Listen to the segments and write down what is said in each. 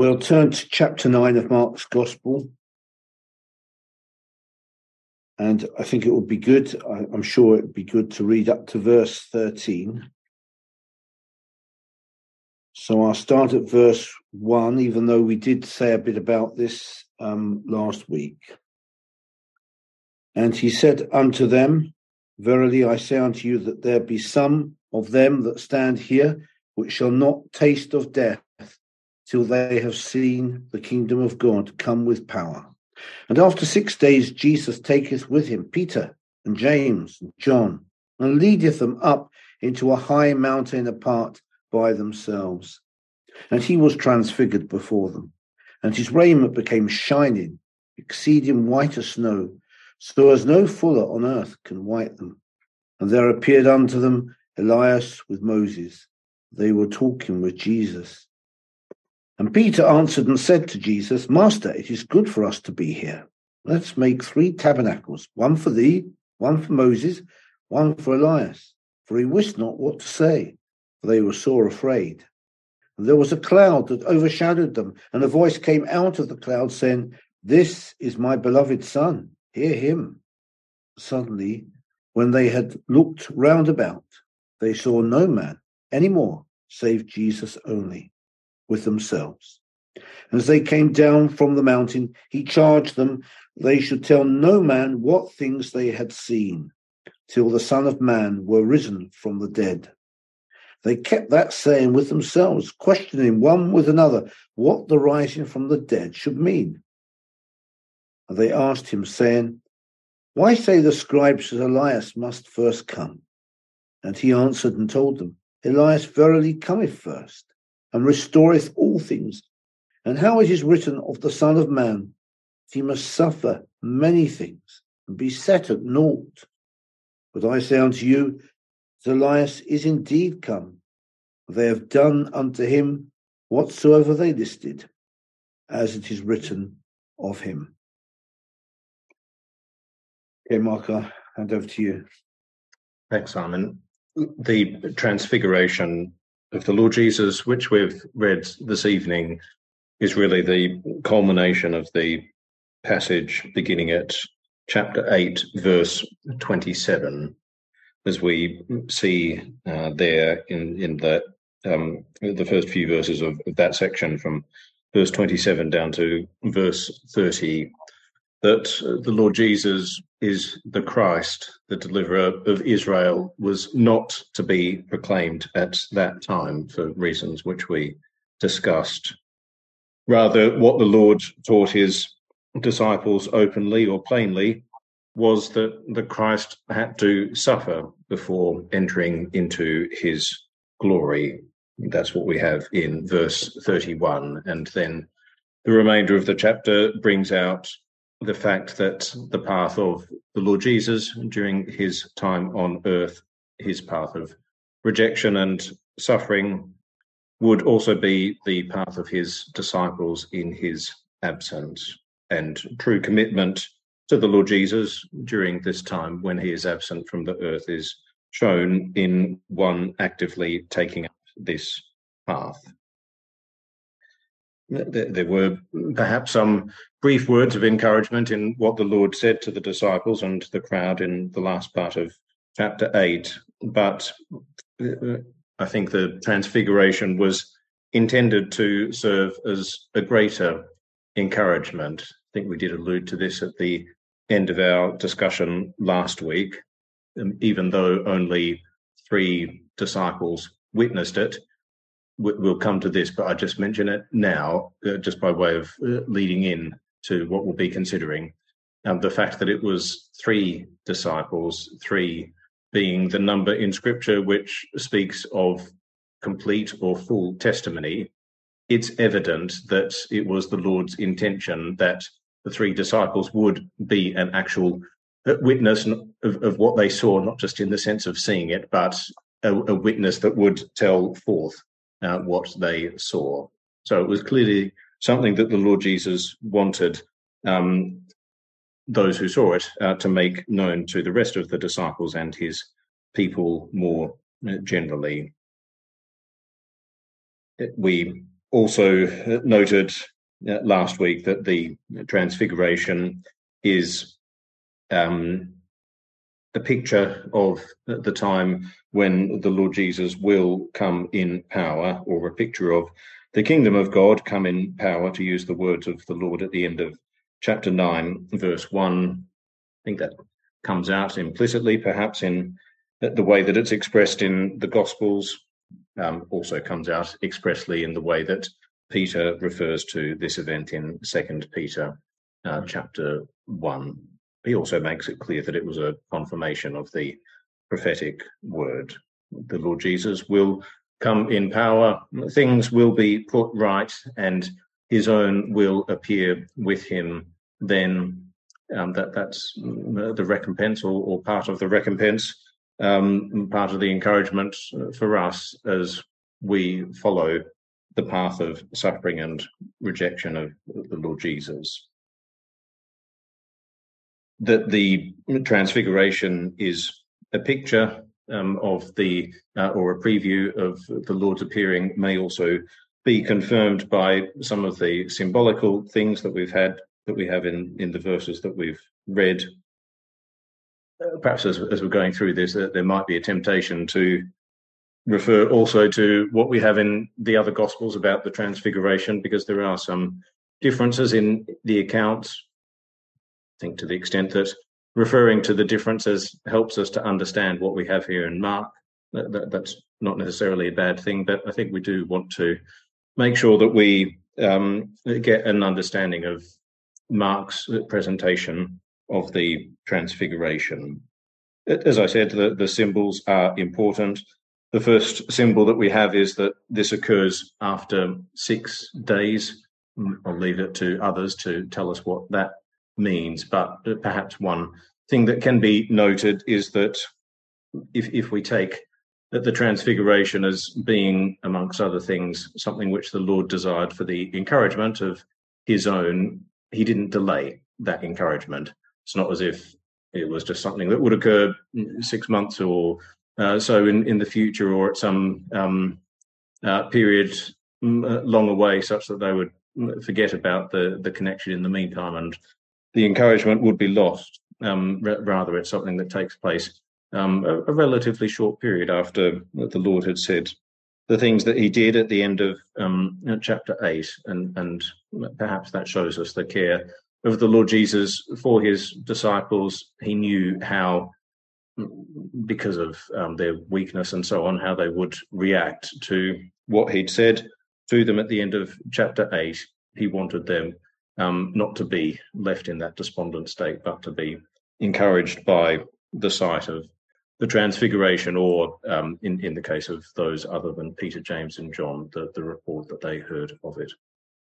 We'll turn to chapter 9 of Mark's Gospel. And I think it would be good, I'm sure it would be good to read up to verse 13. So I'll start at verse 1, even though we did say a bit about this last week. And he said unto them, Verily I say unto you that there be some of them that stand here which shall not taste of death till they have seen the kingdom of God come with power. And after 6 days Jesus taketh with him Peter and James and John, and leadeth them up into a high mountain apart by themselves. And he was transfigured before them, and his raiment became shining, exceeding white as snow, so as no fuller on earth can white them. And there appeared unto them Elias with Moses. They were talking with Jesus. And Peter answered and said to Jesus, Master, it is good for us to be here. Let's make 3 tabernacles, one for thee, one for Moses, one for Elias. For he wist not what to say, for they were sore afraid. And there was a cloud that overshadowed them, and a voice came out of the cloud, saying, This is my beloved Son, hear him. Suddenly, when they had looked round about, they saw no man any more, save Jesus only, with themselves. And as they came down from the mountain, he charged them they should tell no man what things they had seen, till the Son of Man were risen from the dead. They kept that saying with themselves, questioning one with another what the rising from the dead should mean. And they asked him, saying, Why say the scribes that Elias must first come? And he answered and told them, Elias verily cometh first, and restoreth all things. And how it is written of the Son of Man, that he must suffer many things, and be set at naught. But I say unto you, that Elias is indeed come. They have done unto him whatsoever they listed, as it is written of him. Okay, Mark, I'll hand over to you. Thanks, Simon. The transfiguration of the Lord Jesus, which we've read this evening, is really the culmination of the passage beginning at chapter 8, verse 27, as we see there in the first few verses of that section, from verse 27 down to verse 30, that the Lord Jesus is the Christ, the deliverer of Israel, was not to be proclaimed at that time for reasons which we discussed. Rather, what the Lord taught his disciples openly or plainly was that the Christ had to suffer before entering into his glory. That's what we have in verse 31. And then the remainder of the chapter brings out the fact that the path of the Lord Jesus during his time on earth, his path of rejection and suffering, would also be the path of his disciples in his absence. And true commitment to the Lord Jesus during this time when he is absent from the earth is shown in one actively taking up this path. There were perhaps some brief words of encouragement in what the Lord said to the disciples and the crowd in the last part of chapter 8, but I think the transfiguration was intended to serve as a greater encouragement. I think we did allude to this at the end of our discussion last week. Even though only 3 disciples witnessed it, we'll come to this, but I just mention it now, just by way of leading in to what we'll be considering. The fact that it was 3 disciples, 3 being the number in Scripture which speaks of complete or full testimony, it's evident that it was the Lord's intention that the 3 disciples would be an actual witness of what they saw, not just in the sense of seeing it, but a witness that would tell forth what they saw. So it was clearly something that the Lord Jesus wanted those who saw it to make known to the rest of the disciples and his people more generally. We also noted last week that the Transfiguration is a picture of the time when the Lord Jesus will come in power, or a picture of the kingdom of God come in power, to use the words of the Lord at the end of chapter 9, verse 1. I think that comes out implicitly, perhaps, in the way that it's expressed in the Gospels, also comes out expressly in the way that Peter refers to this event in 2 Peter chapter 1. He also makes it clear that it was a confirmation of the prophetic word. The Lord Jesus will come in power, things will be put right, and his own will appear with him. Then that's the recompense, or part of the recompense, part of the encouragement for us as we follow the path of suffering and rejection of the Lord Jesus. That the Transfiguration is a picture of the, or a preview of the Lord's appearing, may also be confirmed by some of the symbolical things that we have in the verses that we've read. Perhaps as we're going through this, there might be a temptation to refer also to what we have in the other Gospels about the Transfiguration, because there are some differences in the accounts. I think to the extent that referring to the differences helps us to understand what we have here in Mark. That's not necessarily a bad thing, but I think we do want to make sure that we get an understanding of Mark's presentation of the Transfiguration. As I said, the symbols are important. The first symbol that we have is that this occurs after 6 days. I'll leave it to others to tell us what that means, but perhaps one thing that can be noted is that if we take the Transfiguration as being, amongst other things, something which the Lord desired for the encouragement of his own, he didn't delay that encouragement. It's not as if it was just something that would occur 6 months or so in the future, or at some period long away, such that they would forget about the connection in the meantime and the encouragement would be lost. Rather, it's something that takes place a relatively short period after the Lord had said the things that he did at the end of chapter 8. And perhaps that shows us the care of the Lord Jesus for his disciples. He knew how, because of their weakness and so on, how they would react to what he'd said to them at the end of chapter 8. He wanted them not to be left in that despondent state, but to be encouraged by the sight of the Transfiguration, or in the case of those other than Peter, James and John, the report that they heard of it.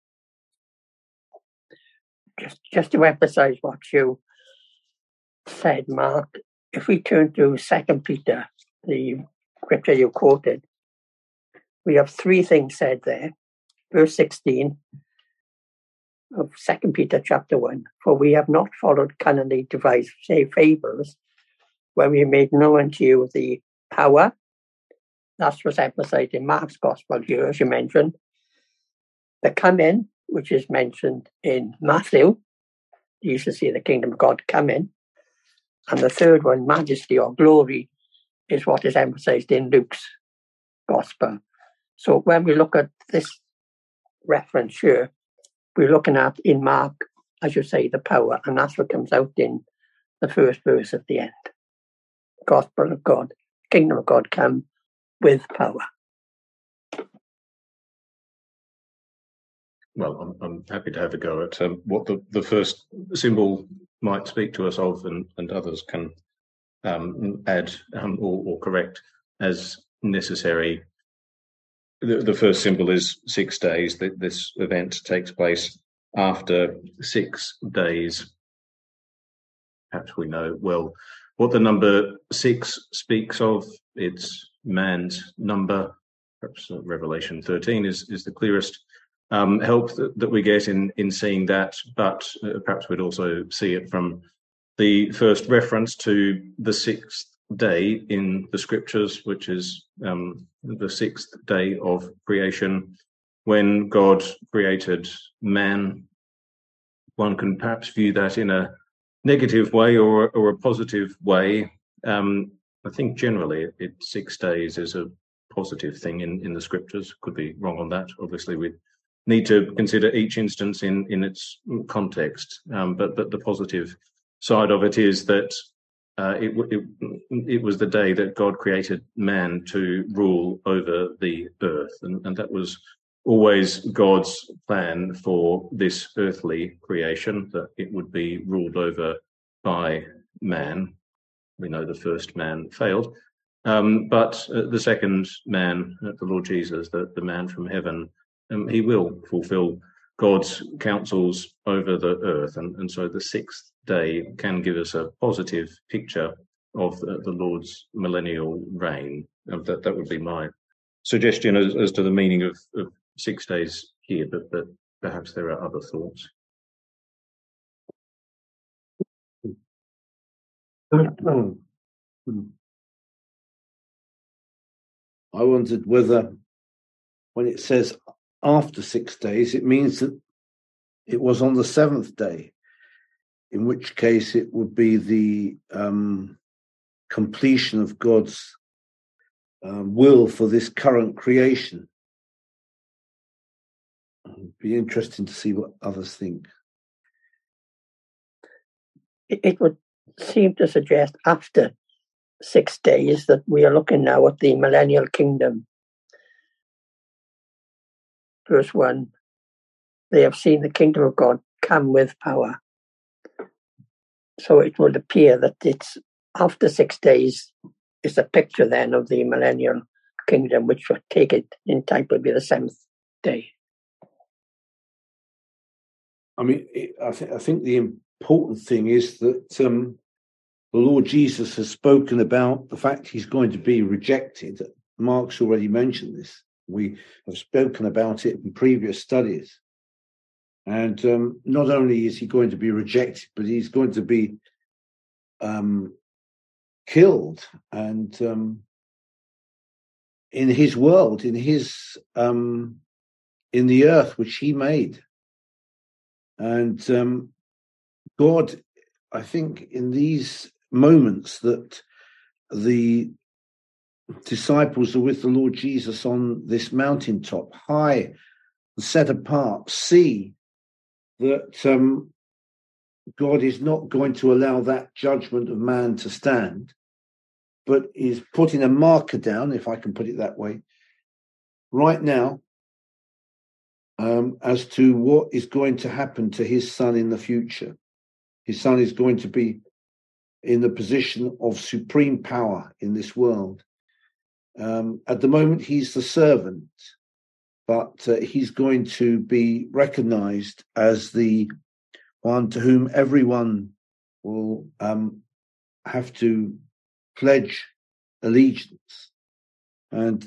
Just to emphasize what you said, Mark, if we turn to 2 Peter, the scripture you quoted, we have 3 things said there. Verse 16 of 2 Peter chapter 1, for we have not followed cunningly devised fables, when we made known to you the power. That was emphasized in Mark's Gospel here, as you mentioned. The come in, which is mentioned in Matthew, you used to see the kingdom of God come in. And the third one, majesty or glory, is what is emphasized in Luke's Gospel. So when we look at this reference here, we're looking at in Mark, as you say, the power, and that's what comes out in the first verse at the end. Gospel of God, kingdom of God come with power. Well, I'm happy to have a go at what the first symbol might speak to us of, and others can add or correct as necessary. The first symbol is 6 days. This event takes place after 6 days. Perhaps we know well what the number 6 speaks of. It's man's number. Perhaps Revelation 13 is the clearest help that we get in seeing that, but perhaps we'd also see it from the first reference to the 6th day in the scriptures, which is the 6th day of creation, when God created man. One can perhaps view that in a negative way or a positive way. I think generally 6 days is a positive thing in the scriptures. Could be wrong on that. Obviously, we need to consider each instance in its context. But the positive side of it is that it was the day that God created man to rule over the earth, and that was always God's plan for this earthly creation, that it would be ruled over by man. We know the first man failed, but the second man, the Lord Jesus, the man from heaven, he will fulfill God's counsels over the earth. And so the 6th day can give us a positive picture of the Lord's millennial reign. That would be my suggestion as to the meaning of 6 days here, but perhaps there are other thoughts. I wondered whether, when it says after 6 days, it means that it was on the 7th day, in which case it would be the completion of God's will for this current creation. It'd be interesting to see what others think. It would seem to suggest after 6 days that we are looking now at the millennial kingdom. Verse 1, they have seen the kingdom of God come with power. So it would appear that it's after 6 days is a picture then of the millennial kingdom, which would take it in time would be the 7th day. I mean, I think the important thing is that the Lord Jesus has spoken about the fact he's going to be rejected. Mark's already mentioned this. We have spoken about it in previous studies. And not only is he going to be rejected, but he's going to be killed. And in his world, in the earth which he made. And God, I think in these moments that the disciples are with the Lord Jesus on this mountaintop, high and set apart, see that God is not going to allow that judgment of man to stand, but is putting a marker down, if I can put it that way, right now, as to what is going to happen to his son in the future. His son is going to be in the position of supreme power in this world. At the moment, he's the servant, but he's going to be recognized as the one to whom everyone will have to pledge allegiance. And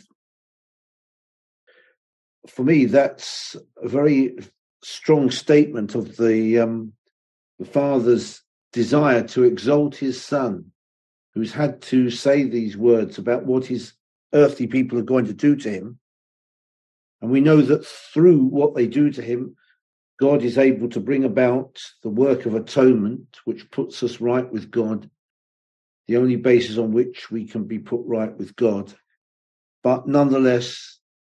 for me, that's a very strong statement of the Father's desire to exalt his son, who's had to say these words about what his earthly people are going to do to him. And we know that through what they do to him, God is able to bring about the work of atonement, which puts us right with God, the only basis on which we can be put right with God. But nonetheless,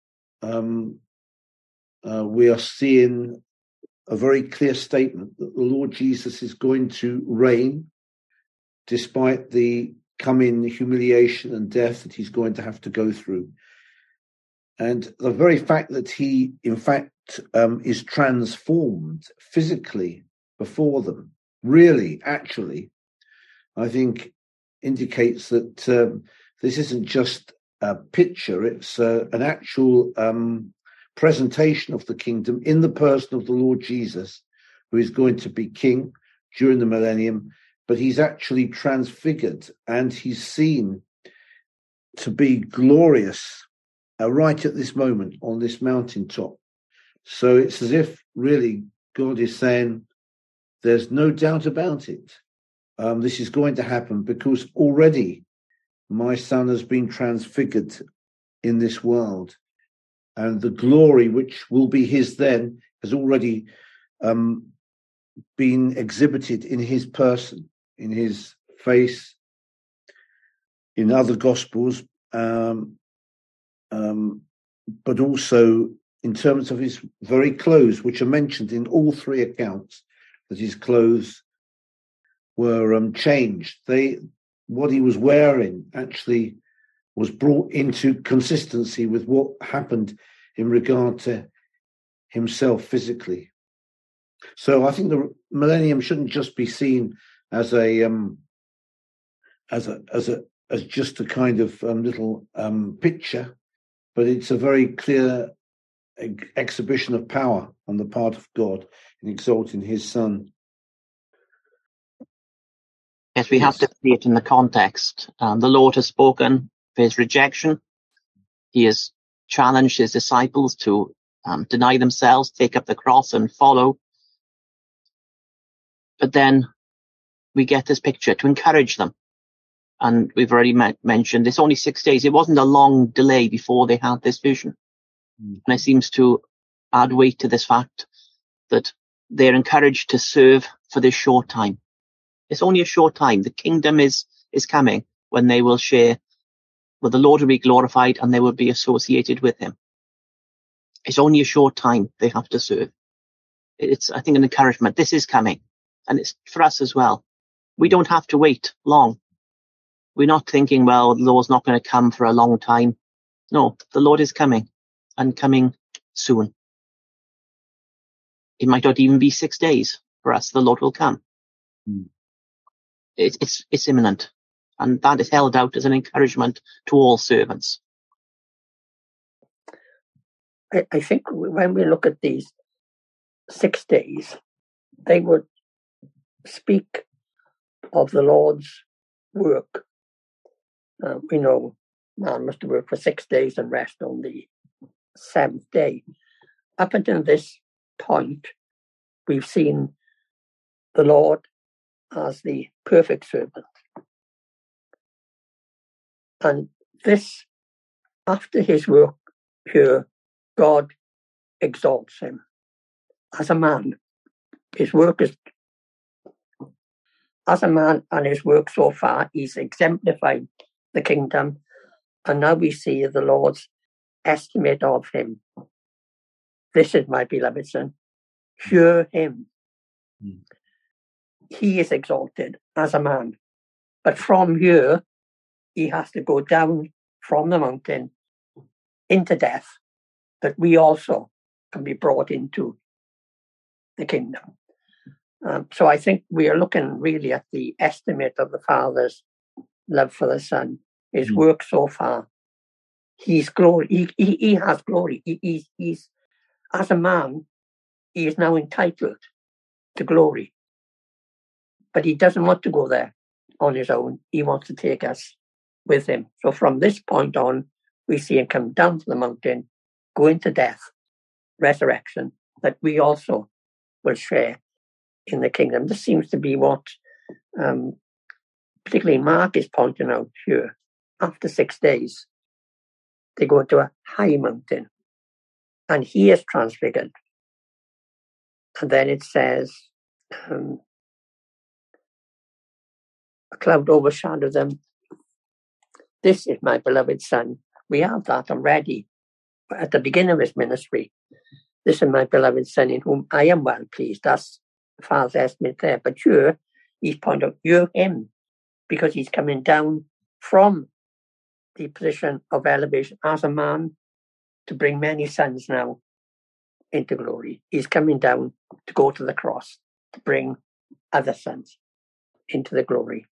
we are seeing a very clear statement that the Lord Jesus is going to reign despite the coming humiliation and death that he's going to have to go through. And the very fact that he, in fact, is transformed physically before them, really, actually, I think indicates that this isn't just a picture, it's an actual presentation of the kingdom in the person of the Lord Jesus, who is going to be king during the millennium, but he's actually transfigured and he's seen to be glorious right at this moment on this mountaintop. So it's as if really God is saying, there's no doubt about it. This is going to happen because already my son has been transfigured in this world. and the glory which will be his then has already been exhibited in his person, in his face, in other Gospels, but also in terms of his very clothes, which are mentioned in all three accounts, that his clothes were changed. What he was wearing actually was brought into consistency with what happened in regard to himself physically. So I think the millennium shouldn't just be seen as just a kind of little picture, but it's a very clear exhibition of power on the part of God in exalting his Son. Yes, we have to see it in the context. The Lord has spoken for his rejection. He has challenged his disciples to deny themselves, take up the cross and follow. But then we get this picture to encourage them. And we've already mentioned it's only 6 days. It wasn't a long delay before they had this vision. And it seems to add weight to this fact that they're encouraged to serve for this short time. It's only a short time. The kingdom is coming when they will share, well, the Lord will be glorified and they will be associated with him. It's only a short time they have to serve. It's, I think, an encouragement. This is coming. And it's for us as well. We don't have to wait long. We're not thinking, well, the Lord's not going to come for a long time. No, the Lord is coming and coming soon. It might not even be 6 days for us. The Lord will come. It's imminent. And that is held out as an encouragement to all servants. I think when we look at these 6 days, they would speak of the Lord's work. We know man must work for 6 days and rest on the seventh day. Up until this point, we've seen the Lord as the perfect servant. And this, after his work here, God exalts him as a man. His work is, as a man and his work so far, he's exemplified the kingdom. And now we see the Lord's estimate of him. This is my beloved Son. Hear him. He is exalted as a man. But from here, he has to go down from the mountain into death, that we also can be brought into the kingdom. So I think we are looking really at the estimate of the Father's love for the Son, his work so far. He's glory. He has glory. He's as a man, he is now entitled to glory. But he doesn't want to go there on his own. He wants to take us with him. So from this point on, we see him come down to the mountain, go into death, resurrection, that we also will share in the kingdom. This seems to be what particularly Mark is pointing out here. After 6 days, they go into a high mountain and he is transfigured. And then it says, a cloud overshadowed them. This is my beloved Son. We have that already at the beginning of his ministry. This is my beloved Son in whom I am well pleased. That's the Father's estimate there. But here, he's pointing out, you're him, because he's coming down from the position of elevation as a man to bring many sons now into glory. He's coming down to go to the cross, to bring other sons into the glory.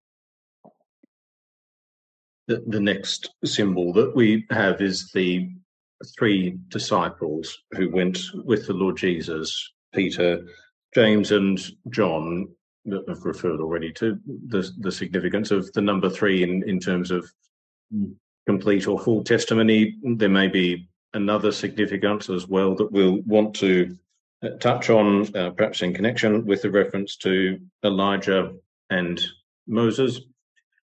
The next symbol that we have is the three disciples who went with the Lord Jesus, Peter, James and John. I've referred already to the significance of the number three in terms of complete or full testimony. There may be another significance as well that we'll want to touch on, perhaps in connection with the reference to Elijah and Moses.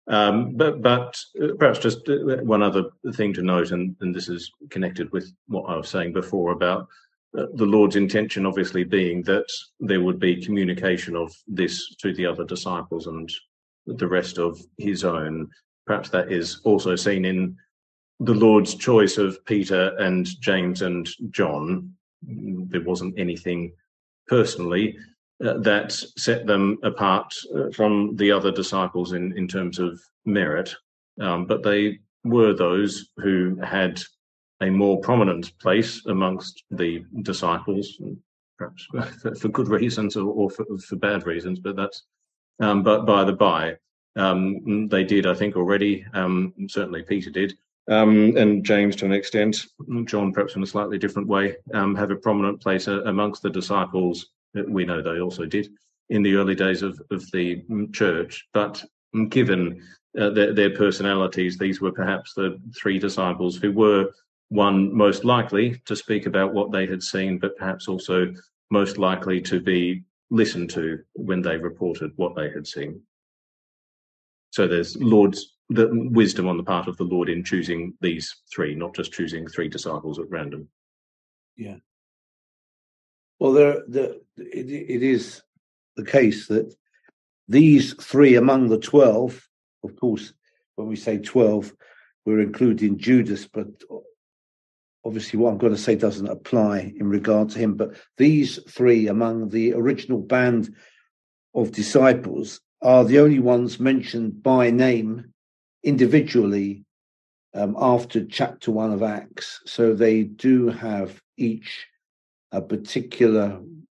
But perhaps just one other thing to note, and this is connected with what I was saying before about the Lord's intention obviously being that there would be communication of this to the other disciples and the rest of his own. Perhaps that is also seen in the Lord's choice of Peter and James and John. There wasn't anything personally that set them apart from the other disciples in terms of merit, but they were those who had a more prominent place amongst the disciples, perhaps for good reasons or for bad reasons, but that's but by the by. They did, I think, already, certainly Peter did, and James to an extent, John perhaps in a slightly different way, have a prominent place amongst the disciples. We know they also did in the early days of the church, but given their personalities, these were perhaps the three disciples who were one most likely to speak about what they had seen, but perhaps also most likely to be listened to when they reported what they had seen. So there's the wisdom on the part of the Lord in choosing these three, not just choosing three disciples at random. Yeah. Well, it is the case that these three among the 12, of course, when we say 12, we're including Judas, but obviously what I'm going to say doesn't apply in regard to him. But these three among the original band of disciples are the only ones mentioned by name individually after chapter 1 of Acts. So they do have each a particular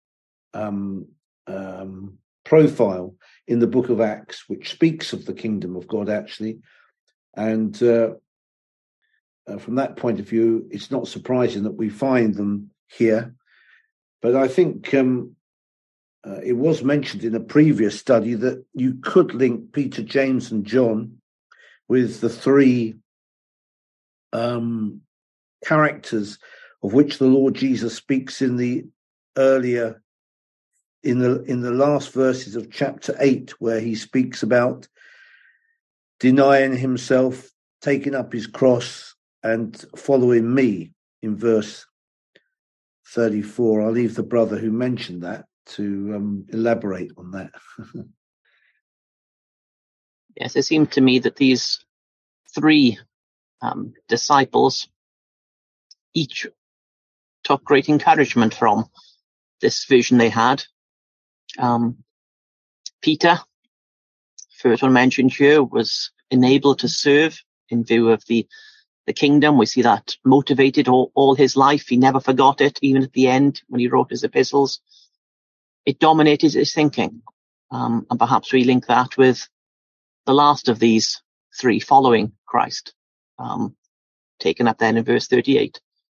profile in the book of Acts, which speaks of the kingdom of God, actually. And from that point of view, it's not surprising that we find them here. But I think it was mentioned in a previous study that you could link Peter, James, and John with the three characters of which the Lord Jesus speaks in the last verses of chapter 8, where he speaks about denying himself, taking up his cross, and following me in verse 34. I'll leave the brother who mentioned that to elaborate on that. Yes, it seemed to me that these three disciples each took great encouragement from this vision they had. Peter, first one mentioned here, was enabled to serve in view of the kingdom. We see that motivated all his life. He never forgot it, even at the end when he wrote his epistles. It dominated his thinking. And perhaps we link that with the last of these three following Christ, taken up then in verse 38.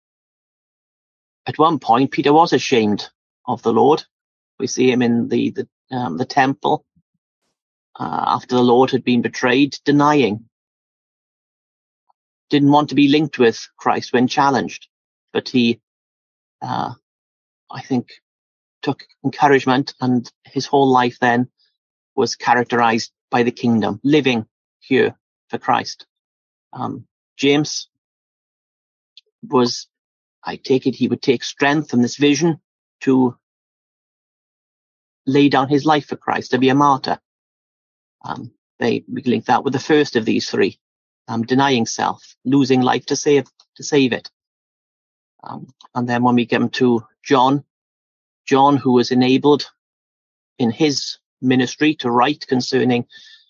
At one point, Peter was ashamed of the Lord. We see him in the temple after the Lord had been betrayed, denying. Didn't want to be linked with Christ when challenged, but he, I think, took encouragement, and his whole life then was characterized by the kingdom, living here for Christ. James was, I take it, he would take strength from this vision to lay down his life for Christ, to be a martyr. We link that with the first of these three, denying self, losing life to save it. And then when we come to John, who was enabled in his ministry to write concerning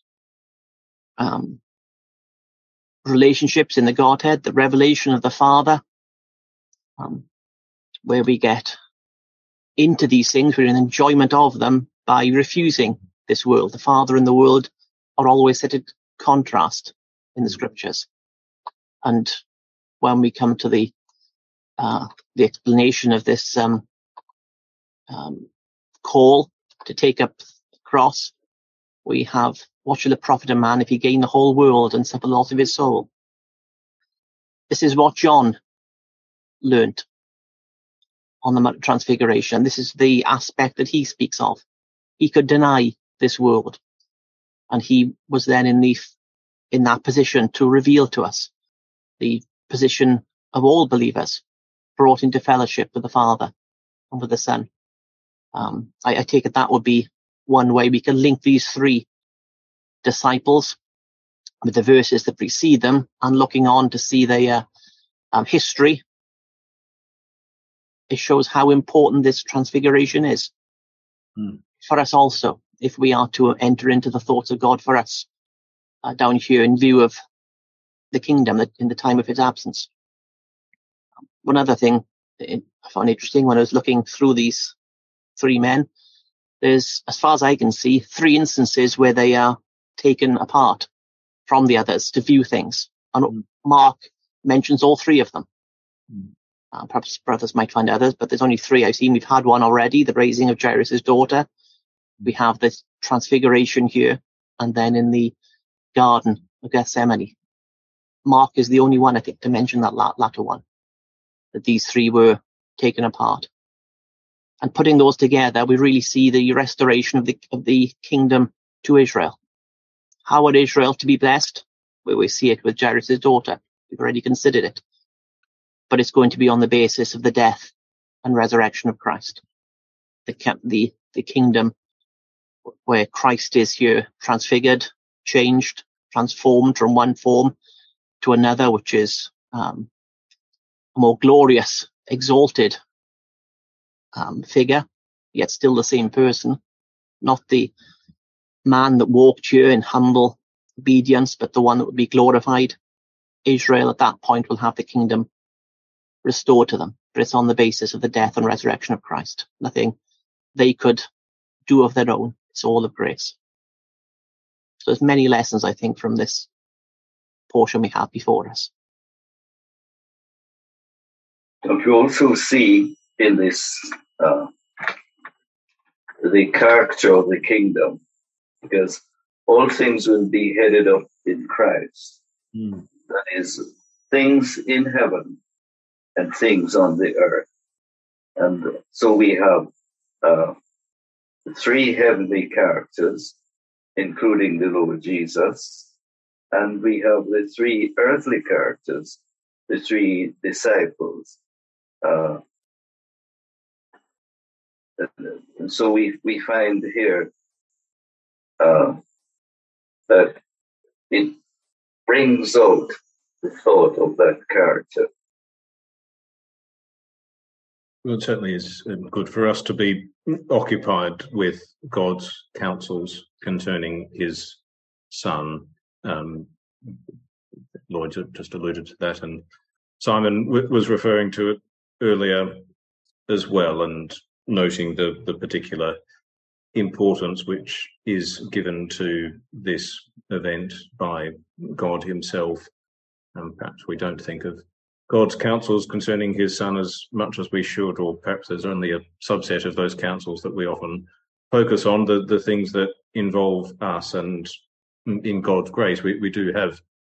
relationships in the Godhead, the revelation of the Father, where we get into these things, we're in enjoyment of them by refusing this world. The Father and the world are always set in contrast in the scriptures. And when we come to the explanation of this call to take up the cross, we have, what shall it profit a man if he gain the whole world and suffer loss of his soul? This is what John learnt on the Mount of Transfiguration. This is the aspect that he speaks of. He could deny this world, and he was then in the in that position to reveal to us the position of all believers brought into fellowship with the Father and with the Son. I take it that would be one way we can link these three disciples with the verses that precede them, and looking on to see their history. It shows how important this transfiguration is for us also, if we are to enter into the thoughts of God for us down here in view of the kingdom in the time of his absence. One other thing I found interesting when I was looking through these three men, there's, as far as I can see, 3 instances where they are taken apart from the others to view things. And Mark mentions all 3 of them. Perhaps brothers might find others, but there's only 3 I've seen. We've had one already, the raising of Jairus' daughter. We have this transfiguration here, and then in the Garden of Gethsemane. Mark is the only one, I think, to mention that latter one, that these 3 were taken apart. And putting those together, we really see the restoration of the kingdom to Israel. How are Israel to be blessed? Well, we see it with Jairus' daughter. We've already considered it. But it's going to be on the basis of the death and resurrection of Christ. The kingdom where Christ is here transfigured, changed, transformed from one form to another, which is a more glorious, exalted figure, yet still the same person, not the man that walked here in humble obedience, but the one that would be glorified. Israel at that point will have the kingdom restored to them, but it's on the basis of the death and resurrection of Christ. Nothing they could do of their own. It's all of grace. So there's many lessons, I think, from this portion we have before us. Don't you also see in this the character of the kingdom? Because all things will be headed up in Christ. That is, things in heaven and things on the earth. And so we have 3 heavenly characters, including the Lord Jesus. And we have the 3 earthly characters, the 3 disciples. And so we find here that it brings out the thought of that character. Well, it certainly is good for us to be occupied with God's counsels concerning his Son. Lloyd just alluded to that, and Simon was referring to it earlier as well, and noting the particular importance which is given to this event by God himself. Perhaps we don't think of God's counsels concerning his Son as much as we should, or perhaps there's only a subset of those counsels that we often focus on, the things that involve us. And in God's grace, we do have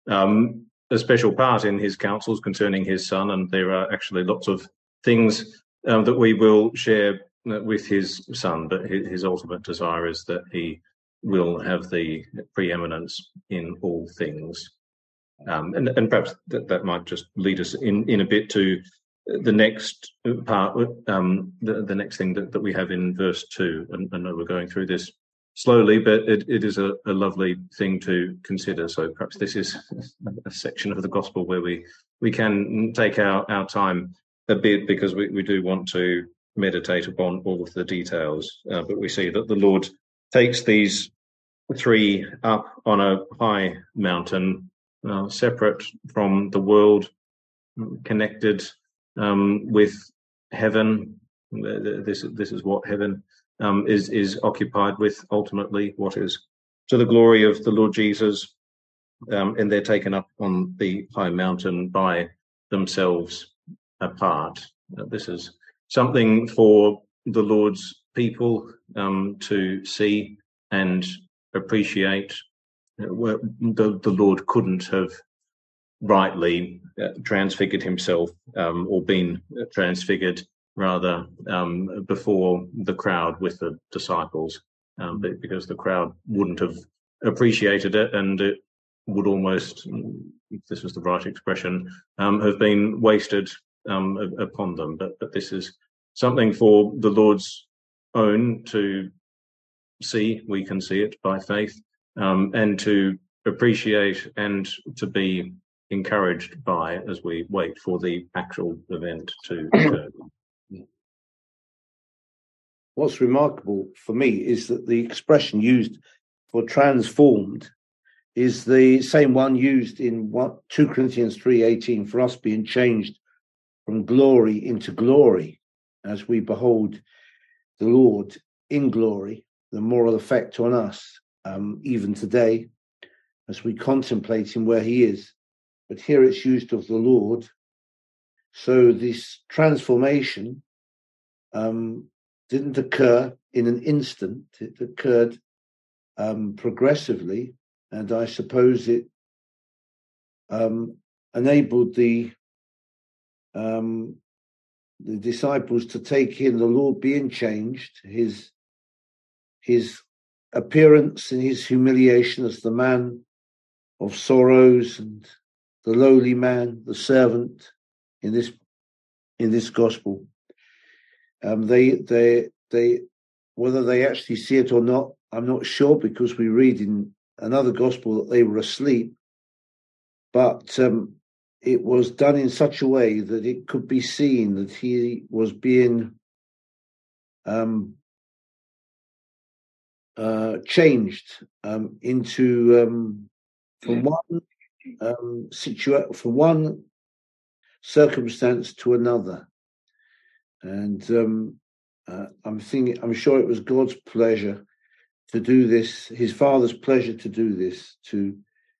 a special part in his counsels concerning his Son, and there are actually lots of things that we will share with his Son, but his ultimate desire is that he will have the preeminence in all things. And perhaps that might just lead us in a bit to the next part, the next thing that we have in verse 2. And I know we're going through this slowly, but it is a lovely thing to consider. So perhaps this is a section of the gospel where we can take our time a bit, because we do want to meditate upon all of the details. But we see that the Lord takes these 3 up on a high mountain, separate from the world, connected with heaven. This is what heaven is occupied with, ultimately, what is to the glory of the Lord Jesus. And they're taken up on the high mountain by themselves apart. This is something for the Lord's people to see and appreciate. The Lord couldn't have rightly transfigured himself or been transfigured, rather, before the crowd with the disciples, because the crowd wouldn't have appreciated it, and it would almost, if this was the right expression, have been wasted upon them. But this is something for the Lord's own to see. We can see it by faith, and to appreciate and to be encouraged by as we wait for the actual event to occur. What's remarkable for me is that the expression used for transformed is the same one used in 2 Corinthians 3:18 for us being changed from glory into glory as we behold the Lord in glory, the moral effect on us, even today, as we contemplate him where he is. But here it's used of the Lord. So this transformation didn't occur in an instant. It occurred progressively, and I suppose it enabled the disciples to take in the Lord being changed, his appearance and his humiliation as the man of sorrows and the lowly man, the servant in this gospel. They whether they actually see it or not, I'm not sure, because we read in another gospel that they were asleep. But it was done in such a way that it could be seen that he was being changed into from one circumstance to another. And I'm sure it was God's pleasure to do this, his Father's pleasure to do this, to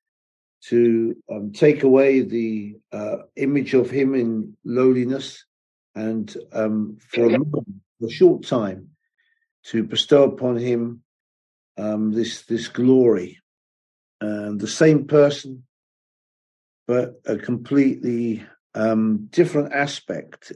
take away the image of him in lowliness, and for a short time to bestow upon him this glory. The same person, but a completely different aspect.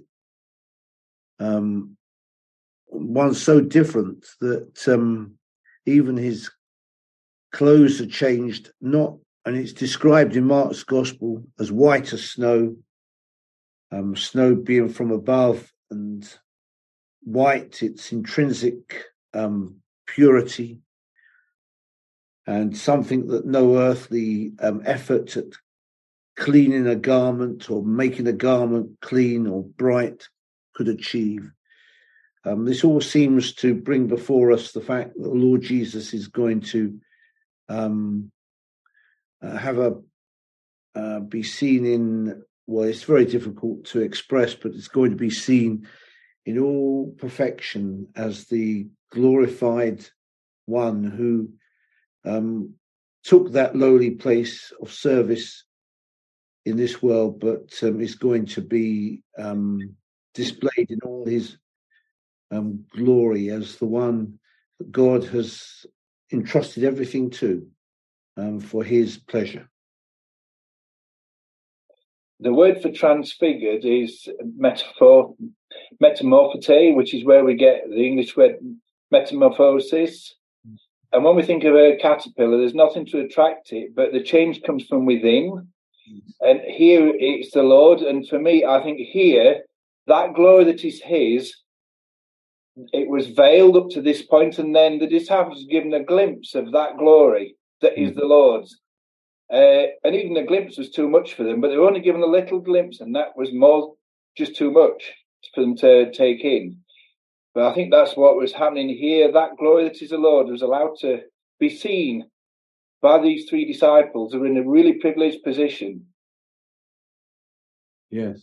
One so different that even his clothes are changed, and it's described in Mark's gospel as white as snow, snow being from above, and white, its intrinsic purity, and something that no earthly effort at cleaning a garment or making a garment clean or bright could achieve. This all seems to bring before us the fact that the Lord Jesus is going to be seen in, well, it's very difficult to express, but it's going to be seen in all perfection as the glorified one who took that lowly place of service in this world, but is going to be displayed in all his glory as the one that God has entrusted everything to for his pleasure. The word for transfigured is metamorphote, which is where we get the English word metamorphosis. And when we think of a caterpillar, there's nothing to attract it, but the change comes from within. And here it's the Lord. And for me, I think here, that glory that is his, it was veiled up to this point, and then the disciples were given a glimpse of that glory that is the Lord's. And even the glimpse was too much for them, but they were only given a little glimpse, and that was just too much for them to take in. But I think that's what was happening here. That glory that is the Lord was allowed to be seen by these three disciples who are in a really privileged position. Yes.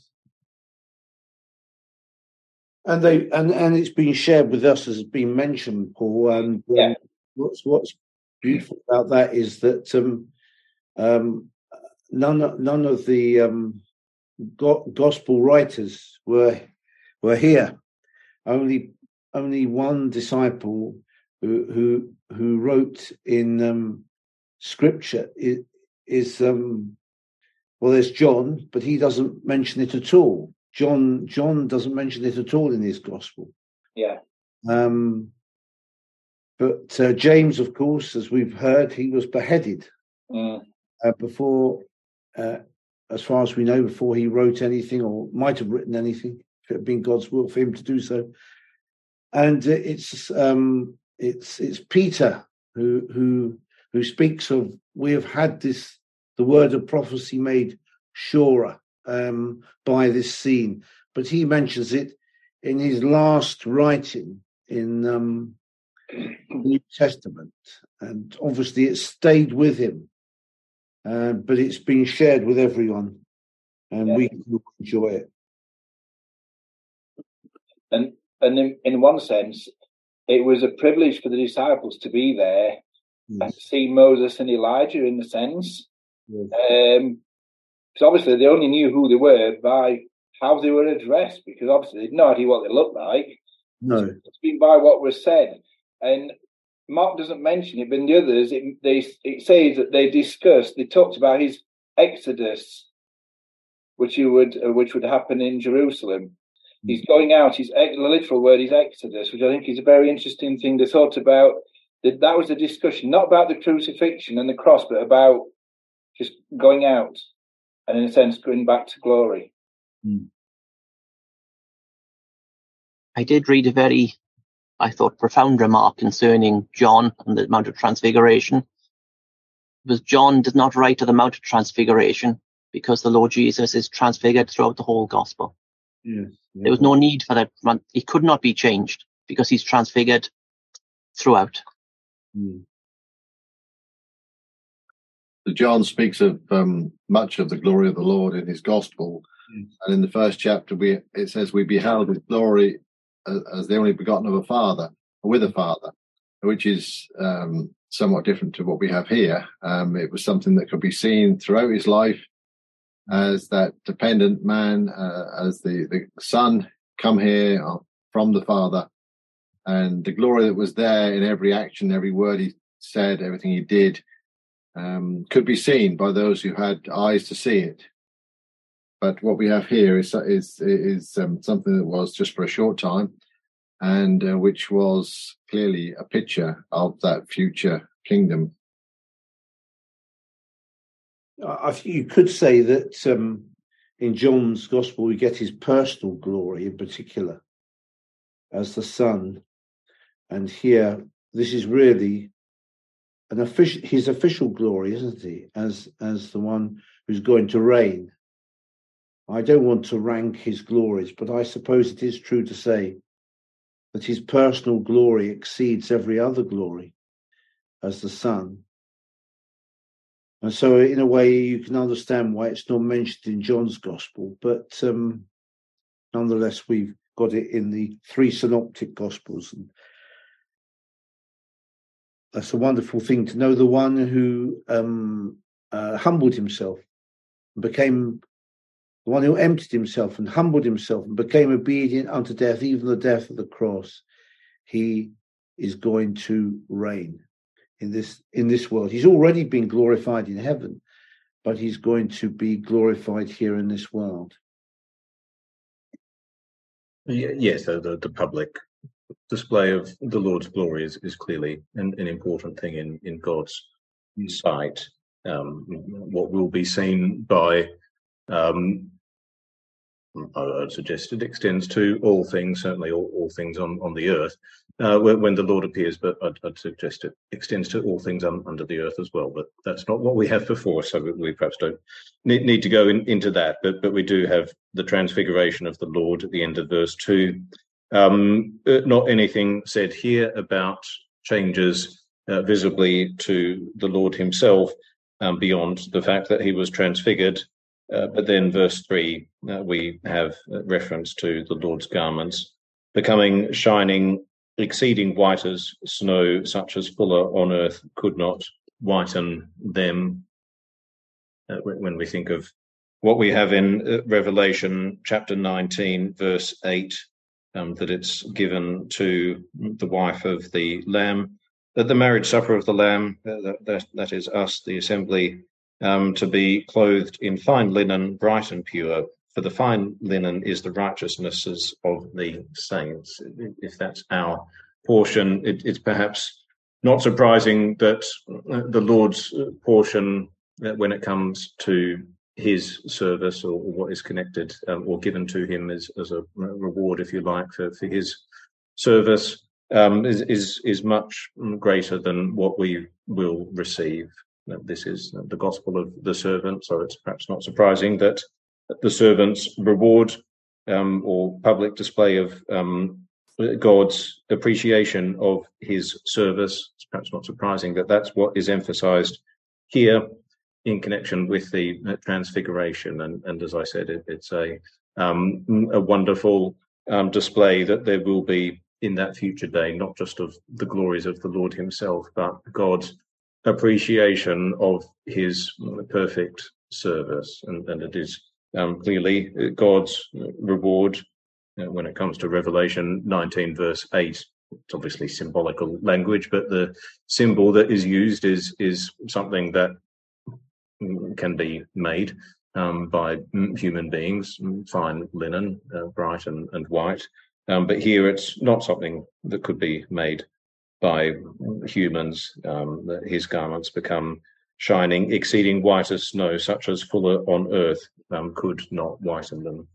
And it's been shared with us, as has been mentioned, Paul. And what's beautiful about that is that none of the gospel writers were here. Only one disciple who wrote in Scripture is there's John, but he doesn't mention it at all. John doesn't mention it at all in his gospel. Yeah. But James, of course, as we've heard, he was beheaded. before, as far as we know, before he wrote anything or might have written anything, if it had been God's will for him to do so. And it's Peter who speaks of, we have had the word of prophecy made surer by this scene, but he mentions it in his last writing in the New Testament, and obviously it stayed with him, but it's been shared with everyone, and we can enjoy it. And in one sense, it was a privilege for the disciples to be there and to see Moses and Elijah, in a sense. Because obviously they only knew who they were by how they were addressed, because obviously they had no idea what they looked like. No. It's been by what was said. And Mark doesn't mention it, but in the others, it says that they talked about his exodus, which would happen in Jerusalem. He's going out. The literal word is exodus, which I think is a very interesting thing to thought about. That was the discussion, not about the crucifixion and the cross, but about just going out and, in a sense, going back to glory. I did read a very, I thought, profound remark concerning John and the Mount of Transfiguration. Because John did not write of the Mount of Transfiguration because the Lord Jesus is transfigured throughout the whole gospel. Yes. There was no need for that. He could not be changed because he's transfigured throughout. John speaks of much of the glory of the Lord in his gospel. And in the first chapter, it says, we beheld his glory as the only begotten of a father, or with a father, which is somewhat different to what we have here. It was something that could be seen throughout his life as that dependent man, as the son come here from the Father, and the glory that was there in every action, every word he said, everything he did, could be seen by those who had eyes to see it. But what we have here is something that was just for a short time, and which was clearly a picture of that future kingdom. I think you could say that in John's Gospel we get his personal glory in particular as the Son, and here this is really his official glory, isn't he? As the one who's going to reign. I don't want to rank his glories, but I suppose it is true to say that his personal glory exceeds every other glory as the Son. And so, in a way, you can understand why it's not mentioned in John's Gospel, but nonetheless, we've got it in the three synoptic Gospels. And that's a wonderful thing to know, the one who humbled himself, became the one who emptied himself and humbled himself and became obedient unto death, even the death of the cross. He is going to reign in this world. He's already been glorified in heaven, but he's going to be glorified here in this world. Yes, the public display of the Lord's glory is clearly an important thing in God's sight. What will be seen by, I'd suggest it extends to all things, certainly all things on the earth, when the Lord appears, but I'd suggest it extends to all things under the earth as well. But that's not what we have before, so we perhaps don't need to go into that. But we do have the transfiguration of the Lord at the end of verse 2. Not anything said here about changes visibly to the Lord himself beyond the fact that he was transfigured. But then verse 3, we have reference to the Lord's garments becoming shining, exceeding white as snow, such as fuller on earth could not whiten them. When we think of what we have in Revelation chapter 19, verse 8, that it's given to the wife of the Lamb, that the marriage supper of the Lamb, that is us, the assembly, to be clothed in fine linen, bright and pure, for the fine linen is the righteousnesses of the saints. If that's our portion, it's perhaps not surprising that the Lord's portion when it comes to his service or what is connected or given to him as a reward, if you like, for his service is much greater than what we will receive. This is the gospel of the servant, so it's perhaps not surprising that the servant's reward or public display of God's appreciation of his service, it's perhaps not surprising that that's what is emphasized here in connection with the transfiguration. And as I said, it's a wonderful display that there will be in that future day, not just of the glories of the Lord himself, but God's appreciation of his perfect service. And it is clearly God's reward when it comes to Revelation 19, verse 8. It's obviously symbolical language, but the symbol that is used is something that can be made by human beings, fine linen, bright and white. But here it's not something that could be made by humans. His garments become shining, exceeding white as snow, such as fuller on earth could not whiten them.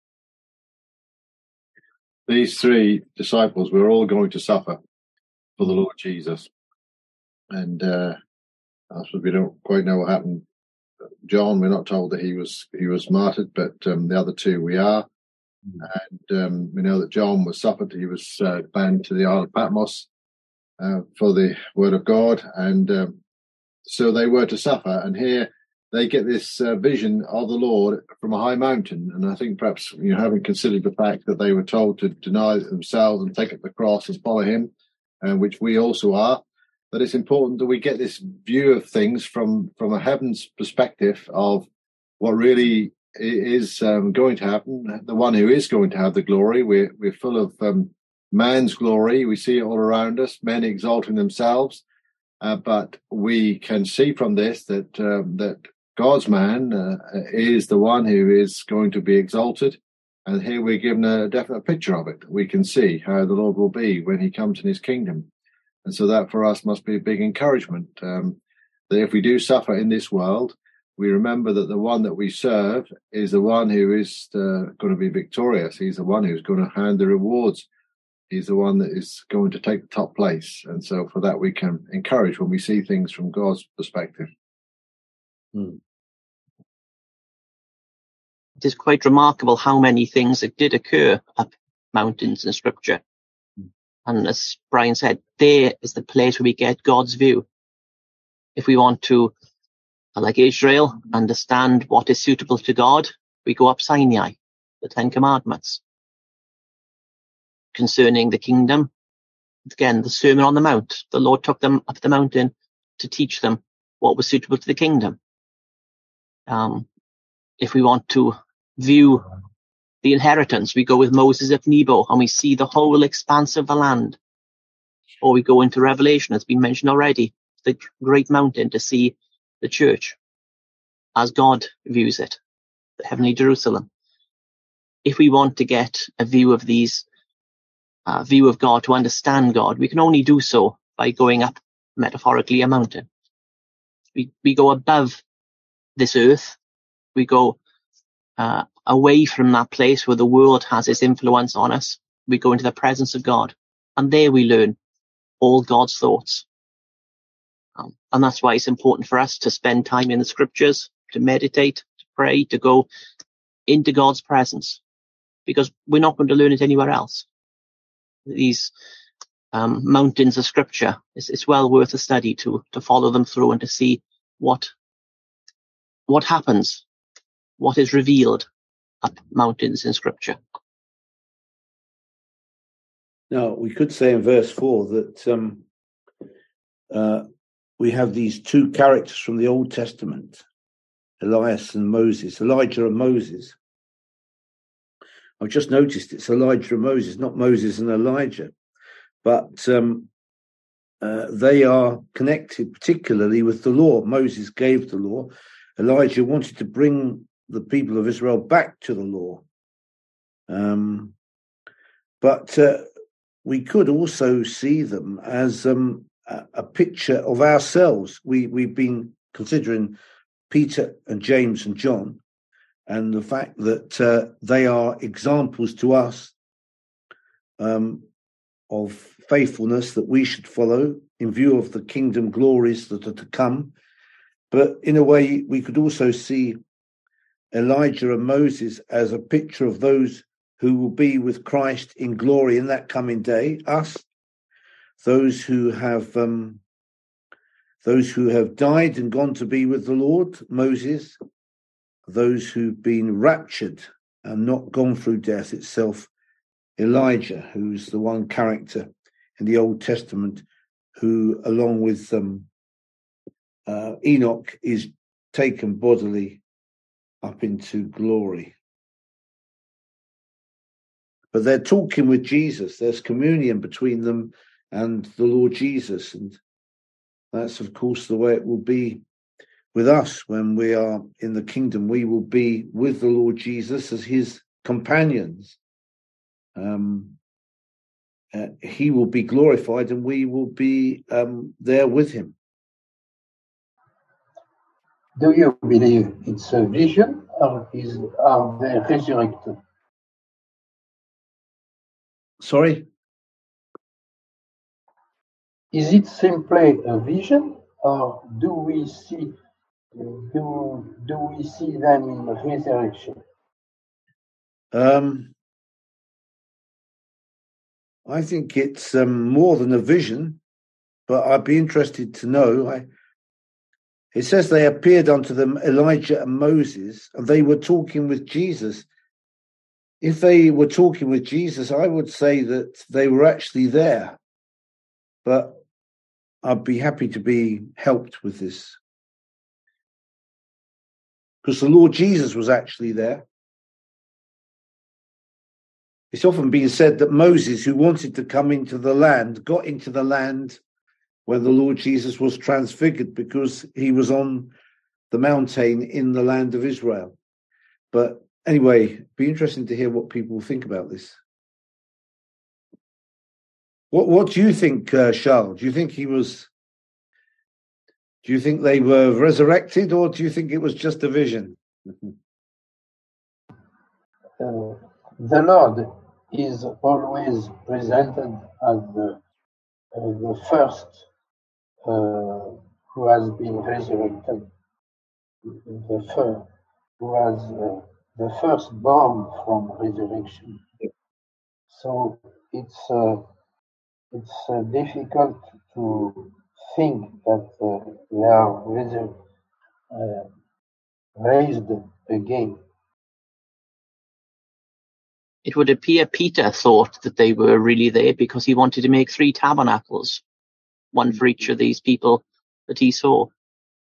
These three disciples were all going to suffer for the Lord Jesus. And I suppose we don't quite know what happened. John, we're not told that he was martyred, but the other two we are. And we know that John was suffered. He was bound to the Isle of Patmos for the word of God. And so they were to suffer. And here they get this vision of the Lord from a high mountain. And I think perhaps, having considered the fact that they were told to deny themselves and take up the cross and follow him, which we also are, that it's important that we get this view of things from a heaven's perspective of what really is going to happen. The one who is going to have the glory. We're full of man's glory. We see it all around us, men exalting themselves. But we can see from this that God's man is the one who is going to be exalted. And here we're given a definite picture of it. We can see how the Lord will be when he comes in his kingdom. And so that for us must be a big encouragement, that if we do suffer in this world, we remember that the one that we serve is the one who is going to be victorious. He's the one who's going to hand the rewards. He's the one that is going to take the top place. And so for that, we can encourage when we see things from God's perspective. It is quite remarkable how many things that did occur up mountains in Scripture. And as Brian said, there is the place where we get God's view. If we want to, like Israel, understand what is suitable to God, we go up Sinai, the Ten Commandments. Concerning the kingdom, again, the Sermon on the Mount. The Lord took them up the mountain to teach them what was suitable to the kingdom. If we want to view the inheritance, we go with Moses of Nebo and we see the whole expanse of the land. Or we go into Revelation, as been mentioned already, the great mountain to see the church as God views it, the heavenly Jerusalem. If we want to get a view of these, view of God, to understand God, we can only do so by going up, metaphorically, a mountain. We go above this earth. We go away from that place where the world has its influence on us. We go into the presence of God, and there we learn all God's thoughts. And that's why it's important for us to spend time in the Scriptures, to meditate, to pray, to go into God's presence, because we're not going to learn it anywhere else. These mountains of Scripture, it's well worth a study to follow them through and to see what happens, what is revealed up mountains in Scripture. Now, we could say in verse 4 that we have these two characters from the Old Testament, Elias and Moses, Elijah and Moses. I've just noticed it's Elijah and Moses, not Moses and Elijah. But they are connected particularly with the law. Moses gave the law. Elijah wanted to bring the people of Israel back to the law. But we could also see them as a picture of ourselves. We've been considering Peter and James and John, and the fact that they are examples to us of faithfulness that we should follow in view of the kingdom glories that are to come. But in a way, we could also see Elijah and Moses as a picture of those who will be with Christ in glory in that coming day. Us, those who have died and gone to be with the Lord, Moses, those who've been raptured and not gone through death itself, Elijah, who's the one character in the Old Testament who, along with Enoch, is taken bodily up into glory. But they're talking with Jesus. There's communion between them and the Lord Jesus. And that's, of course, the way it will be with us when we are in the kingdom. We will be with the Lord Jesus as his companions. He will be glorified and we will be there with him. Do you believe it's a vision or are they resurrected? Sorry? Is it simply a vision or do we see them in resurrection? I think it's more than a vision, but I'd be interested to know. It says they appeared unto them, Elijah and Moses, and they were talking with Jesus. If they were talking with Jesus, I would say that they were actually there, but I'd be happy to be helped with this. Because the Lord Jesus was actually there. It's often been said that Moses, who wanted to come into the land, got into the land when the Lord Jesus was transfigured because he was on the mountain in the land of Israel. But anyway, it'd be interesting to hear what people think about this. What do you think, Charles? Do you think they were resurrected, or do you think it was just a vision? The Lord is always presented as the first who has been resurrected, who has the firstborn from resurrection. So it's difficult to think that they are raised again. It would appear Peter thought that they were really there because he wanted to make 3 tabernacles, one for each of these people that he saw.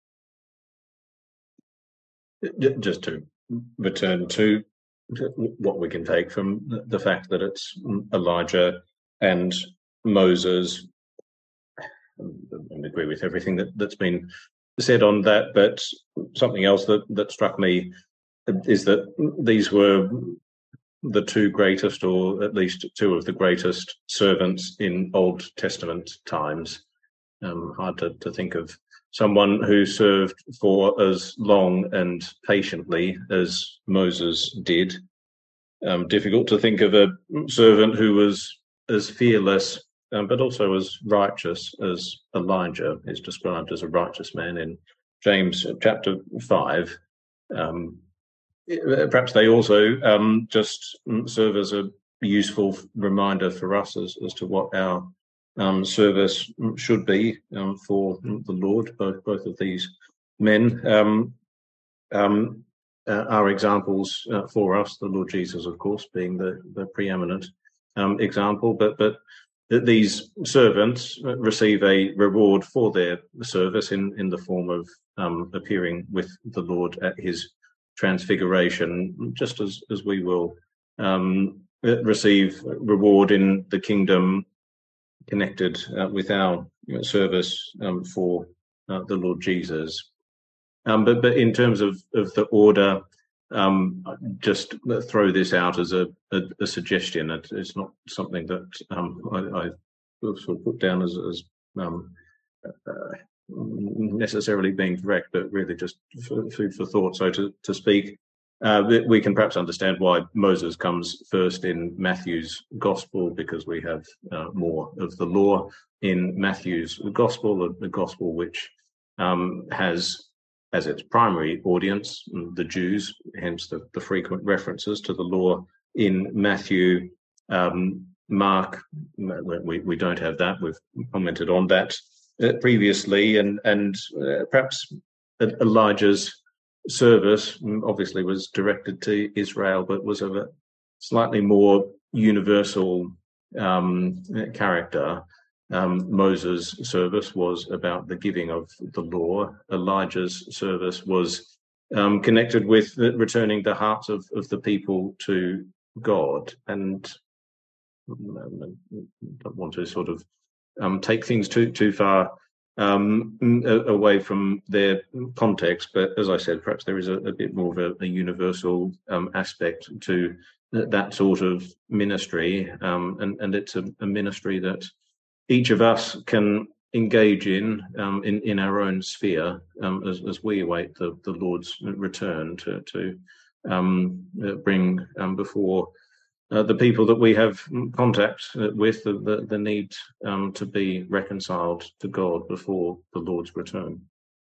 Just to return to what we can take from the fact that it's Elijah and Moses, and agree with everything that's been said on that, but something else that struck me is that these were the 2 greatest, or at least 2 of the greatest servants in Old Testament times. Hard to think of someone who served for as long and patiently as Moses did. Difficult to think of a servant who was as fearless, but also as righteous as Elijah is described as a righteous man in James chapter 5. Perhaps they also just serve as a useful reminder for us as to what our service should be for the Lord. Both of these men are examples for us, the Lord Jesus, of course, being the preeminent example, but these servants receive a reward for their service in the form of appearing with the Lord at his transfiguration, just as we will receive reward in the kingdom connected with our service for the Lord Jesus. But in terms of the order, just throw this out as a suggestion. It's not something that I sort of put down as necessarily being correct, but really just food for thought, so to speak. We can perhaps understand why Moses comes first in Matthew's Gospel, because we have more of the law in Matthew's Gospel, the Gospel which has as its primary audience the Jews, hence the frequent references to the law in Matthew. Mark, we don't have that. We've commented on that previously, and perhaps Elijah's service obviously was directed to Israel, but was of a slightly more universal character. Moses' service was about the giving of the law. Elijah's service was connected with returning the hearts of the people to God. And I don't want to sort of take things too far away from their context, but as I said, perhaps there is a bit more of a universal aspect to that sort of ministry, and it's a ministry that each of us can engage in our own sphere as we await the Lord's return to bring before the people that we have contact with the need to be reconciled to God before the Lord's return.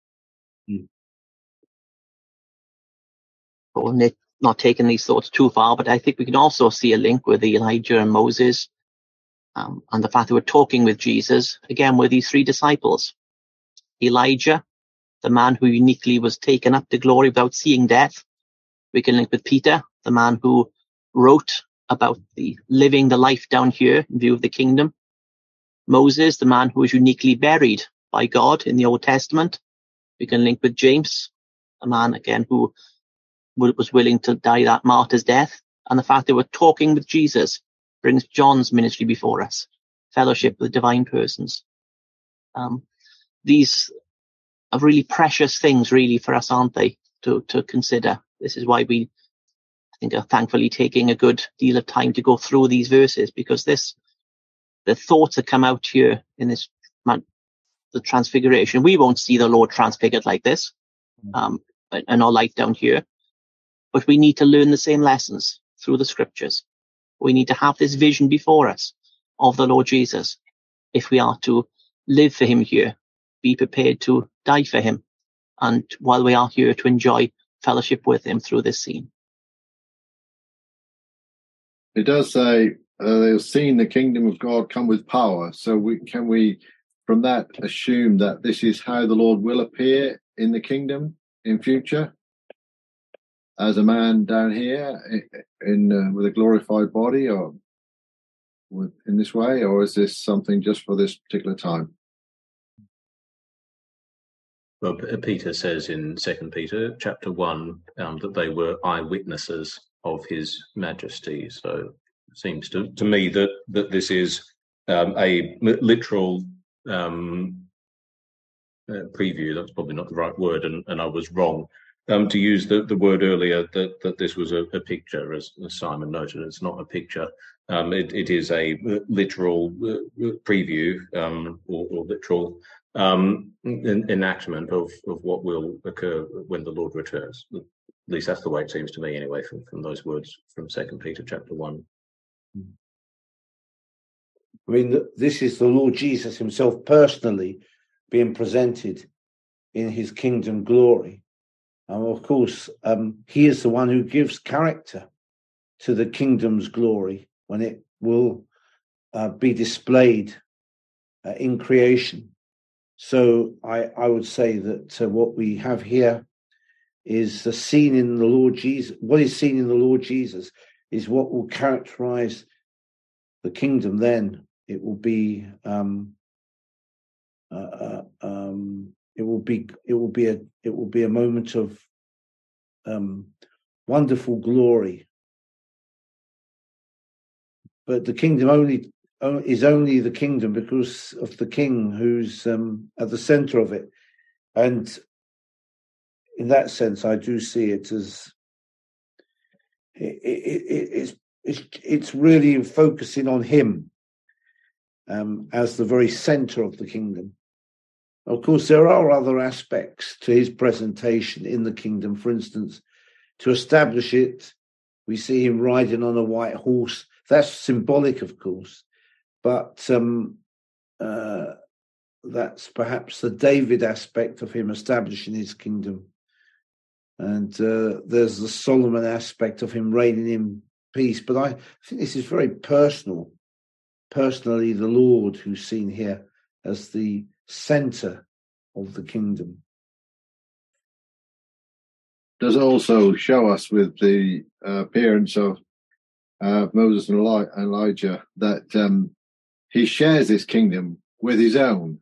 Well, Nick, not taking these thoughts too far, but I think we can also see a link with Elijah and Moses, and the fact that we're talking with Jesus, again, with these three disciples. Elijah, the man who uniquely was taken up to glory without seeing death. We can link with Peter, the man who wrote about living the life down here in view of the kingdom. Moses, the man who was uniquely buried by God in the Old Testament. We can link with James, a man, again, who was willing to die that martyr's death. And the fact that we're talking with Jesus brings John's ministry before us, fellowship with divine persons. These are really precious things, really, for us, aren't they, to consider. This is why we, I think, are thankfully taking a good deal of time to go through these verses, because the thoughts that come out here in this, the transfiguration, we won't see the Lord transfigured like this, and our life down here, but we need to learn the same lessons through the scriptures. We need to have this vision before us of the Lord Jesus if we are to live for him here, be prepared to die for him, and while we are here, to enjoy fellowship with him through this scene. It does say they've seen the kingdom of God come with power. So can we from that assume that this is how the Lord will appear in the kingdom in future, as a man down here in with a glorified body, or in this way, or is this something just for this particular time? Well, Peter says in 2 Peter chapter 1 that they were eyewitnesses of his majesty. So it seems to me that this is a literal preview. That's probably not the right word, and I was wrong to use the word earlier that this was a picture, as Simon noted. It's not a picture. It is a literal preview or literal enactment of what will occur when the Lord returns. At least that's the way it seems to me, anyway, from those words from 2 Peter chapter 1. I mean, this is the Lord Jesus himself personally being presented in his kingdom glory. And of course, he is the one who gives character to the kingdom's glory when it will be displayed in creation. So I would say that what we have here is the scene in the Lord Jesus. What is seen in the Lord Jesus is what will characterize the kingdom then. It will be it will be a moment of wonderful glory. But the kingdom is only the kingdom because of the king who's at the center of it. And in that sense, I do see it as it's really focusing on him as the very center of the kingdom. Of course, there are other aspects to his presentation in the kingdom. For instance, to establish it, we see him riding on a white horse. That's symbolic, of course, but that's perhaps the David aspect of him establishing his kingdom. And there's the Solomon aspect of him reigning in peace. But I think this is very personal. Personally, the Lord who's seen here as the center of the kingdom. Does also show us with the appearance of Moses and Elijah that he shares this kingdom with his own.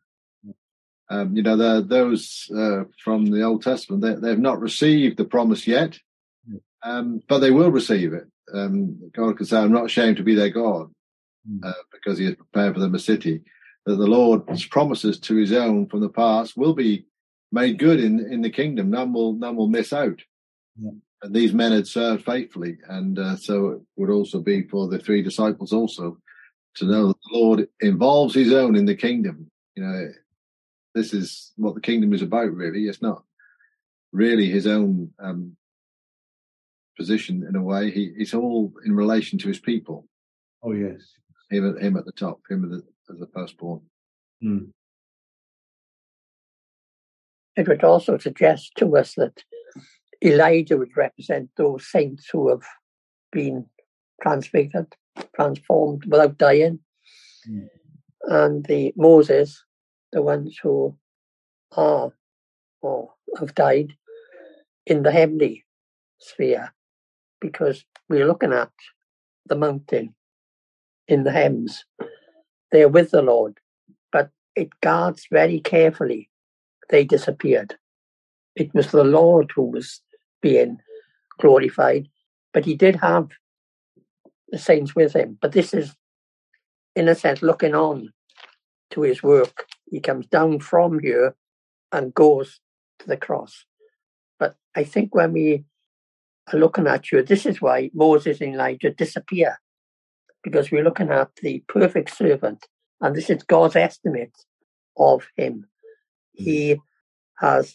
Those from the Old Testament, they've not received the promise yet, but they will receive it. God can say, I'm not ashamed to be their God, because he has prepared for them a city. That the Lord's promises to his own from the past will be made good in the kingdom. None will miss out. Yeah. And these men had served faithfully, and so it would also be for the three disciples also to know that the Lord involves his own in the kingdom. This is what the kingdom is about, really. It's not really his own position in a way. It's all in relation to his people. Oh, yes. Him at the top, him as the firstborn. Mm. It would also suggest to us that Elijah would represent those saints who have been transfigured, transformed without dying. Mm. And the Moses, the ones who are or have died in the heavenly sphere, because we're looking at the mountain in the heavens. They're with the Lord, but it guards very carefully. They disappeared. It was the Lord who was being glorified, but he did have the saints with him. But this is, in a sense, looking on to his work. He comes down from here and goes to the cross. But I think when we are looking at you, this is why Moses and Elijah disappear, because we're looking at the perfect servant, and this is God's estimate of him. He has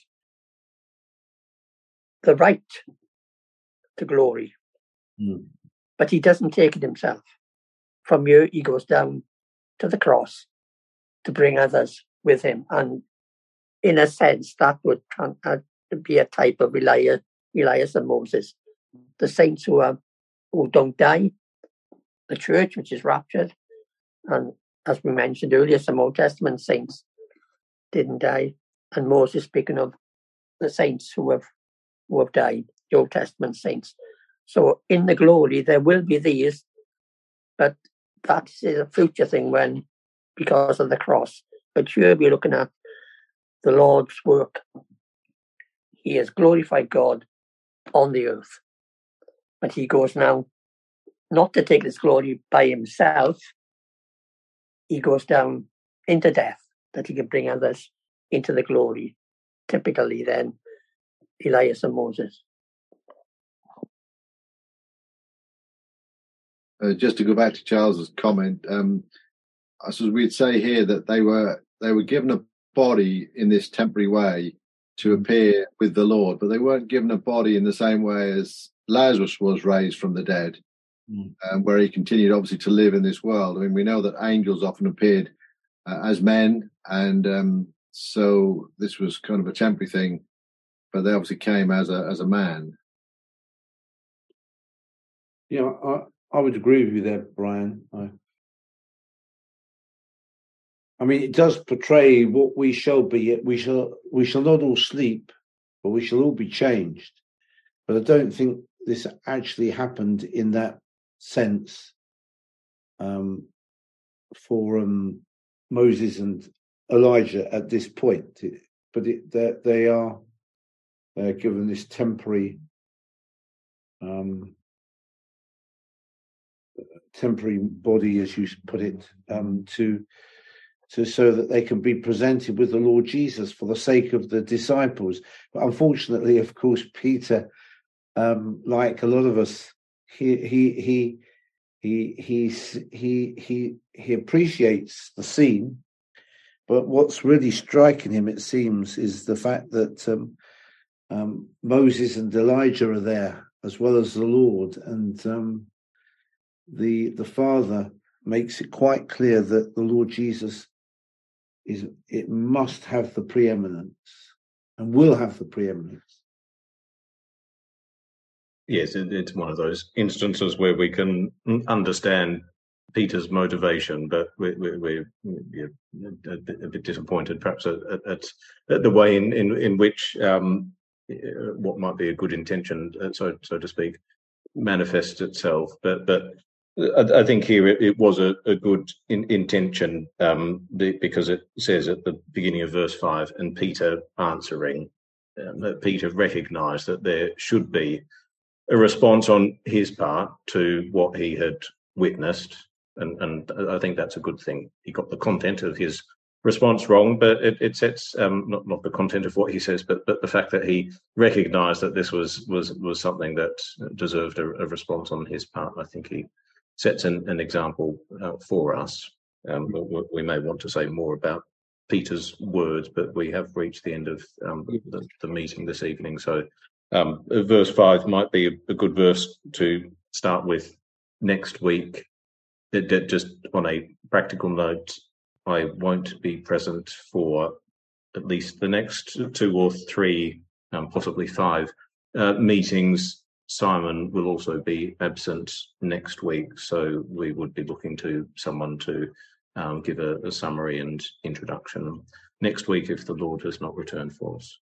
the right to glory, but he doesn't take it himself. From here, he goes down to the cross to bring others with him. And in a sense, that would be a type of Elias and Moses, the saints who don't die, the church which is raptured, and as we mentioned earlier, some Old Testament saints didn't die, and Moses speaking of the saints who have died, the Old Testament saints. So in the glory there will be these, but that is a future thing because of the cross. But here we're looking at the Lord's work. He has glorified God on the earth, but he goes now not to take this glory by himself. He goes down into death that he can bring others into the glory. Typically then, Elias and Moses. Just to go back to Charles's comment, I suppose we'd say here that they were given a body in this temporary way to appear with the Lord, but they weren't given a body in the same way as Lazarus was raised from the dead, where he continued obviously to live in this world. I mean, we know that angels often appeared as men, and so this was kind of a temporary thing, but they obviously came as a man. Yeah, I would agree with you there, Brian. I mean, it does portray what we shall be. We shall not all sleep, but we shall all be changed. But I don't think this actually happened in that sense for Moses and Elijah at this point. But they are given this temporary body, as you put it, to so that they can be presented with the Lord Jesus for the sake of the disciples. But unfortunately, of course, Peter, like a lot of us, he appreciates the scene, But what's really striking him, it seems, is the fact that Moses and Elijah are there, as well as the Lord, and the Father makes it quite clear that the Lord Jesus must have the preeminence and will have the preeminence. Yes, it's one of those instances where we can understand Peter's motivation, but we're a bit disappointed, perhaps, at the way in which what might be a good intention, so to speak, manifests itself. But I think here it was a good intention, because it says at the beginning of verse 5, and Peter answering, that Peter recognised that there should be a response on his part to what he had witnessed, and I think that's a good thing. He got the content of his response wrong, but it sets not the content of what he says, but the fact that he recognised that this was something that deserved a response on his part. I think he sets an example for us. We may want to say more about Peter's words, but we have reached the end of the meeting this evening. So verse 5 might be a good verse to start with next week. Just on a practical note, I won't be present for at least the next 2 or 3, possibly 5 meetings. Simon will also be absent next week, so we would be looking to someone to give a summary and introduction next week if the Lord has not returned for us.